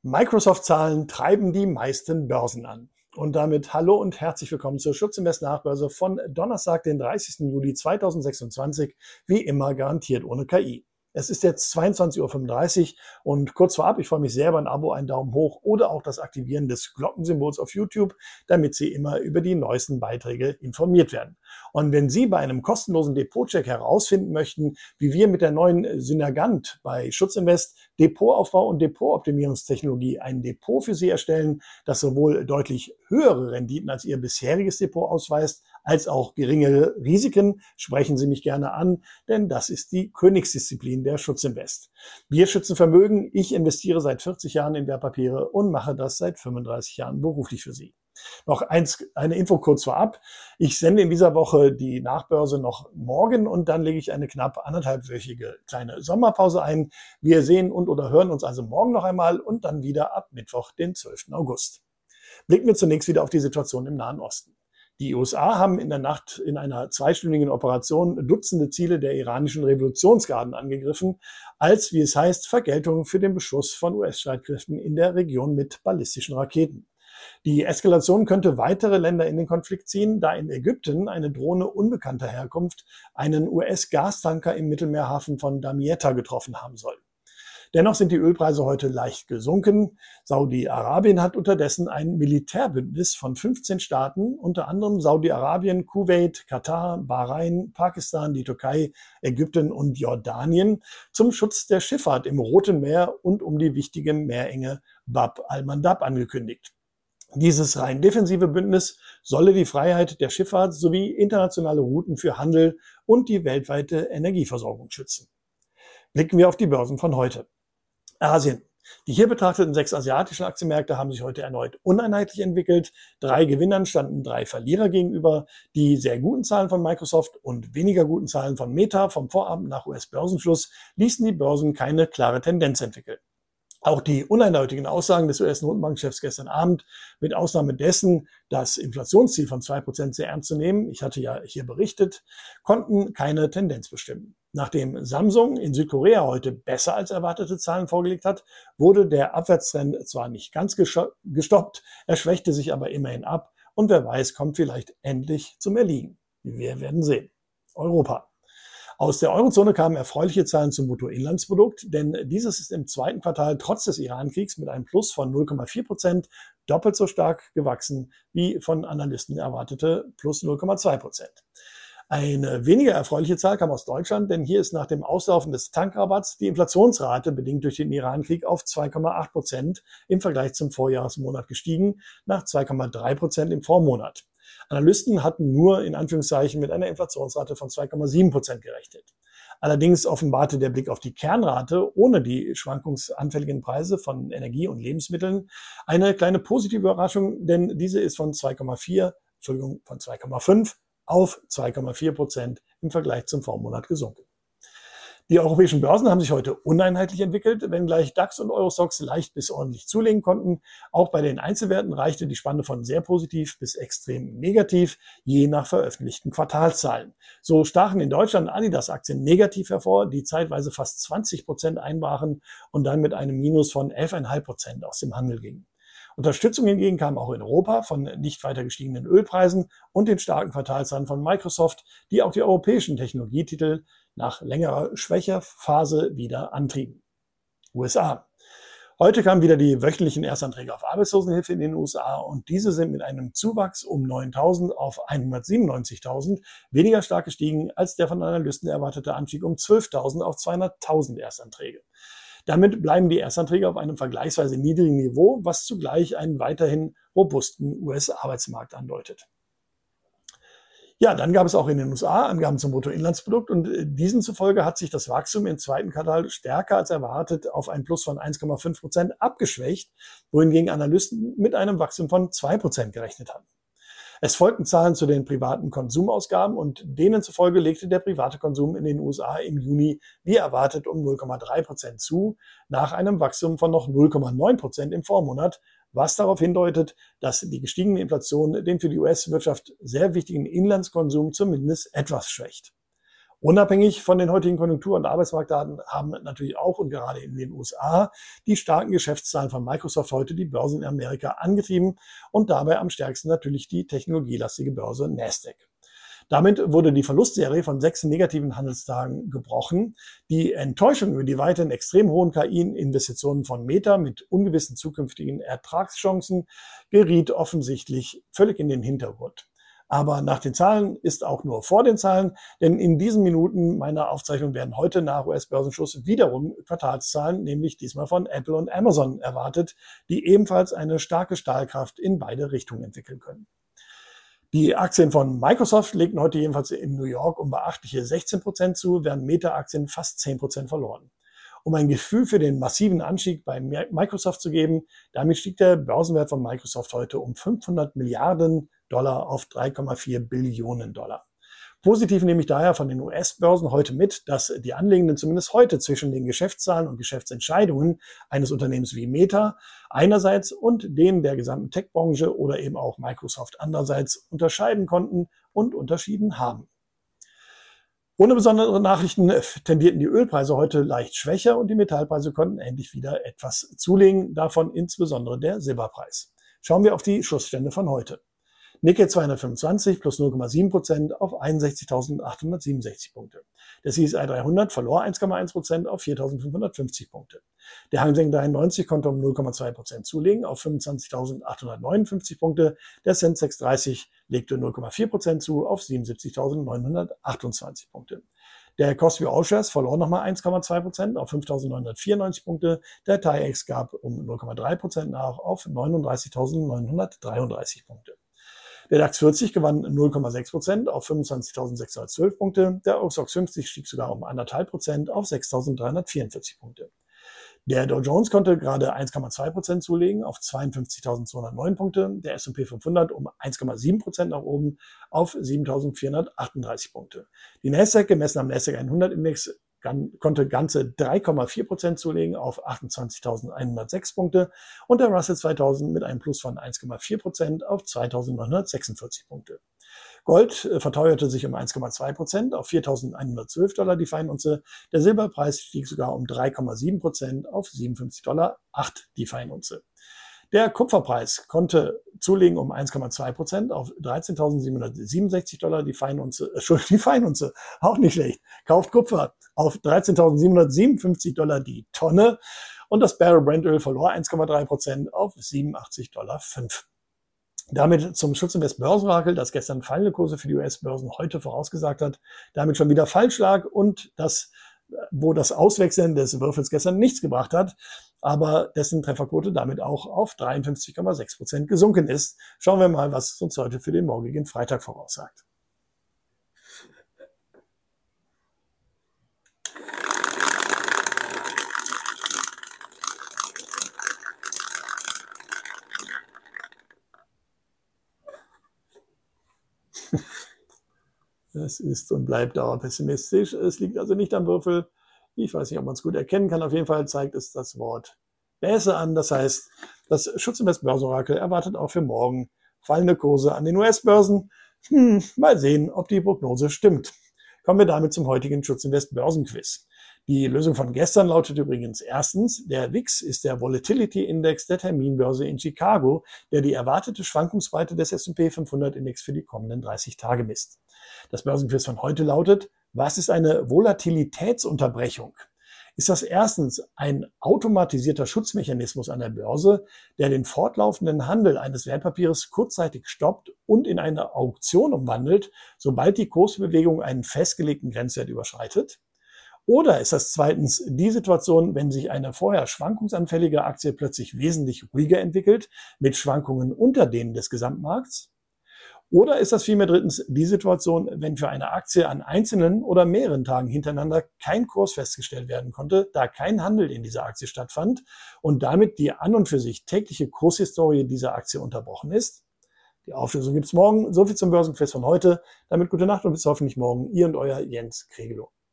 Microsoft-Zahlen treiben die meisten Börsen an. Und damit hallo und herzlich willkommen zur Schutzinvest Nachbörse von Donnerstag, den 30. Juli 2026, wie immer garantiert ohne KI. Es ist jetzt 22:35 Uhr und kurz vorab, ich freue mich sehr über ein Abo, einen Daumen hoch oder auch das Aktivieren des Glockensymbols auf YouTube, damit Sie immer über die neuesten Beiträge informiert werden. Und wenn Sie bei einem kostenlosen Depotcheck herausfinden möchten, wie wir mit der neuen Synergant bei Schutzinvest Depotaufbau und Depotoptimierungstechnologie ein Depot für Sie erstellen, das sowohl deutlich höhere Renditen als Ihr bisheriges Depot ausweist, als auch geringere Risiken, sprechen Sie mich gerne an, denn das ist die Königsdisziplin der Schutzinvest. Wir schützen Vermögen, ich investiere seit 40 Jahren in Wertpapiere und mache das seit 35 Jahren beruflich für Sie. Noch eine Info kurz vorab. Ich sende in dieser Woche die Nachbörse noch morgen und dann lege ich eine knapp anderthalbwöchige kleine Sommerpause ein. Wir sehen und oder hören uns also morgen noch einmal und dann wieder ab Mittwoch, den 12. August. Blicken wir zunächst wieder auf die Situation im Nahen Osten. Die USA haben in der Nacht in einer zweistündigen Operation Dutzende Ziele der iranischen Revolutionsgarden angegriffen, als, wie es heißt, Vergeltung für den Beschuss von US-Streitkräften in der Region mit ballistischen Raketen. Die Eskalation könnte weitere Länder in den Konflikt ziehen, da in Ägypten eine Drohne unbekannter Herkunft einen US-Gastanker im Mittelmeerhafen von Damietta getroffen haben soll. Dennoch sind die Ölpreise heute leicht gesunken. Saudi-Arabien hat unterdessen ein Militärbündnis von 15 Staaten, unter anderem Saudi-Arabien, Kuwait, Katar, Bahrain, Pakistan, die Türkei, Ägypten und Jordanien, zum Schutz der Schifffahrt im Roten Meer und um die wichtige Meerenge Bab al-Mandab angekündigt. Dieses rein defensive Bündnis solle die Freiheit der Schifffahrt sowie internationale Routen für Handel und die weltweite Energieversorgung schützen. Blicken wir auf die Börsen von heute. Asien. Die hier betrachteten 6 asiatischen Aktienmärkte haben sich heute erneut uneinheitlich entwickelt. 3 Gewinnern standen 3 Verlierer gegenüber. Die sehr guten Zahlen von Microsoft und weniger guten Zahlen von Meta vom Vorabend nach US-Börsenschluss ließen die Börsen keine klare Tendenz entwickeln. Auch die uneindeutigen Aussagen des US-Notenbankchefs gestern Abend, mit Ausnahme dessen, das Inflationsziel von 2% sehr ernst zu nehmen, ich hatte ja hier berichtet, konnten keine Tendenz bestimmen. Nachdem Samsung in Südkorea heute besser als erwartete Zahlen vorgelegt hat, wurde der Abwärtstrend zwar nicht ganz gestoppt, er schwächte sich aber immerhin ab und wer weiß, kommt vielleicht endlich zum Erliegen. Wir werden sehen. Europa. Aus der Eurozone kamen erfreuliche Zahlen zum Bruttoinlandsprodukt, denn dieses ist im zweiten Quartal trotz des Iran-Kriegs mit einem Plus von 0,4% doppelt so stark gewachsen wie von Analysten erwartete plus 0,2%. Eine weniger erfreuliche Zahl kam aus Deutschland, denn hier ist nach dem Auslaufen des Tankrabatts die Inflationsrate bedingt durch den Iran-Krieg auf 2,8% im Vergleich zum Vorjahresmonat gestiegen, nach 2,3% im Vormonat. Analysten hatten nur in Anführungszeichen mit einer Inflationsrate von 2,7% gerechnet. Allerdings offenbarte der Blick auf die Kernrate ohne die schwankungsanfälligen Preise von Energie und Lebensmitteln eine kleine positive Überraschung, denn diese ist von 2,5 auf 2,4% im Vergleich zum Vormonat gesunken. Die europäischen Börsen haben sich heute uneinheitlich entwickelt, wenngleich DAX und Eurostoxx leicht bis ordentlich zulegen konnten. Auch bei den Einzelwerten reichte die Spanne von sehr positiv bis extrem negativ, je nach veröffentlichten Quartalszahlen. So stachen in Deutschland Adidas-Aktien negativ hervor, die zeitweise fast 20% einbrachen und dann mit einem Minus von 11,5% aus dem Handel gingen. Unterstützung hingegen kam auch in Europa von nicht weiter gestiegenen Ölpreisen und den starken Quartalszahlen von Microsoft, die auch die europäischen Technologietitel nach längerer Schwächephase wieder antrieben. USA. Heute kamen wieder die wöchentlichen Erstanträge auf Arbeitslosenhilfe in den USA und diese sind mit einem Zuwachs um 9.000 auf 197.000 weniger stark gestiegen als der von Analysten erwartete Anstieg um 12.000 auf 200.000 Erstanträge. Damit bleiben die Erstanträge auf einem vergleichsweise niedrigen Niveau, was zugleich einen weiterhin robusten US-Arbeitsmarkt andeutet. Ja, dann gab es auch in den USA Angaben zum Bruttoinlandsprodukt und diesen zufolge hat sich das Wachstum im zweiten Quartal stärker als erwartet auf ein Plus von 1,5% abgeschwächt, wohingegen Analysten mit einem Wachstum von 2% gerechnet haben. Es folgten Zahlen zu den privaten Konsumausgaben und denen zufolge legte der private Konsum in den USA im Juni wie erwartet um 0,3% zu, nach einem Wachstum von noch 0,9% im Vormonat, was darauf hindeutet, dass die gestiegene Inflation den für die US-Wirtschaft sehr wichtigen Inlandskonsum zumindest etwas schwächt. Unabhängig von den heutigen Konjunktur- und Arbeitsmarktdaten haben natürlich auch und gerade in den USA die starken Geschäftszahlen von Microsoft heute die Börsen in Amerika angetrieben und dabei am stärksten natürlich die technologielastige Börse Nasdaq. Damit wurde die Verlustserie von 6 negativen Handelstagen gebrochen. Die Enttäuschung über die weiterhin extrem hohen KI-Investitionen von Meta mit ungewissen zukünftigen Ertragschancen geriet offensichtlich völlig in den Hintergrund. Aber nach den Zahlen ist auch nur vor den Zahlen, denn in diesen Minuten meiner Aufzeichnung werden heute nach US-Börsenschluss wiederum Quartalszahlen, nämlich diesmal von Apple und Amazon erwartet, die ebenfalls eine starke Strahlkraft in beide Richtungen entwickeln können. Die Aktien von Microsoft legten heute jedenfalls in New York um beachtliche 16% zu, während Meta-Aktien fast 10% verloren. Um ein Gefühl für den massiven Anstieg bei Microsoft zu geben, damit stieg der Börsenwert von Microsoft heute um 500 Milliarden Dollar auf 3,4 Billionen Dollar. Positiv nehme ich daher von den US-Börsen heute mit, dass die Anlegenden zumindest heute zwischen den Geschäftszahlen und Geschäftsentscheidungen eines Unternehmens wie Meta einerseits und denen der gesamten Tech-Branche oder eben auch Microsoft andererseits unterscheiden konnten und unterschieden haben. Ohne besondere Nachrichten tendierten die Ölpreise heute leicht schwächer und die Metallpreise konnten endlich wieder etwas zulegen, davon insbesondere der Silberpreis. Schauen wir auf die Schlussstände von heute. Nikkei 225 plus 0,7% auf 61.867 Punkte. Der CSI 300 verlor 1,1% auf 4.550 Punkte. Der Hang Seng 93 konnte um 0,2% zulegen auf 25.859 Punkte. Der Sensex 30 legte 0,4% zu auf 77.928 Punkte. Der Kospi All-Shares verlor nochmal 1,2% auf 5.994 Punkte. Der TAIEX gab um 0,3% nach auf 39.933 Punkte. Der DAX 40 gewann 0,6% auf 25.612 Punkte. Der OXOX 50 stieg sogar um 1,5% auf 6.344 Punkte. Der Dow Jones konnte gerade 1,2% zulegen auf 52.209 Punkte. Der S&P 500 um 1,7% nach oben auf 7.438 Punkte. Die Nasdaq, gemessen am Nasdaq 100 Index, konnte ganze 3,4% zulegen auf 28.106 Punkte und der Russell 2000 mit einem Plus von 1,4% auf 2.946 Punkte. Gold verteuerte sich um 1,2% auf 4.112 Dollar die Feinunze. Der Silberpreis stieg sogar um 3,7% auf 57,08 Dollar die Feinunze. Der Kupferpreis konnte zulegen um 1,2% auf 13.767 Dollar die Feinunze. Die Feinunze, auch nicht schlecht. Kauft Kupfer auf 13.757 Dollar die Tonne und das Barrel Brent-Öl verlor 1,3% auf 87,05 Dollar. Damit zum Schutzinvest Börsenorakel, das gestern fallende Kurse für die US-Börsen heute vorausgesagt hat, damit schon wieder falsch lag und das, wo das Auswechseln des Würfels gestern nichts gebracht hat, aber dessen Trefferquote damit auch auf 53,6% gesunken ist. Schauen wir mal, was es uns heute für den morgigen Freitag voraussagt. Es ist und bleibt dauerpessimistisch. Es liegt also nicht am Würfel. Ich weiß nicht, ob man es gut erkennen kann. Auf jeden Fall zeigt es das Wort Bäse an. Das heißt, das Schutzinvest Börsenorakel erwartet auch für morgen fallende Kurse an den US-Börsen. Mal sehen, ob die Prognose stimmt. Kommen wir damit zum heutigen Schutzinvest Börsenquiz. Die Lösung von gestern lautet übrigens erstens, der VIX ist der Volatility Index der Terminbörse in Chicago, der die erwartete Schwankungsbreite des S&P 500 Index für die kommenden 30 Tage misst. Das Börsenquiz von heute lautet, was ist eine Volatilitätsunterbrechung? Ist das erstens ein automatisierter Schutzmechanismus an der Börse, der den fortlaufenden Handel eines Wertpapiers kurzzeitig stoppt und in eine Auktion umwandelt, sobald die Kursbewegung einen festgelegten Grenzwert überschreitet? Oder ist das zweitens die Situation, wenn sich eine vorher schwankungsanfällige Aktie plötzlich wesentlich ruhiger entwickelt, mit Schwankungen unter denen des Gesamtmarkts? Oder ist das vielmehr drittens die Situation, wenn für eine Aktie an einzelnen oder mehreren Tagen hintereinander kein Kurs festgestellt werden konnte, da kein Handel in dieser Aktie stattfand und damit die an und für sich tägliche Kurshistorie dieser Aktie unterbrochen ist? Die Auflösung gibt's morgen. So viel zum Börsenquiz von heute. Damit gute Nacht und bis hoffentlich morgen. Ihr und euer Jens Kregelow.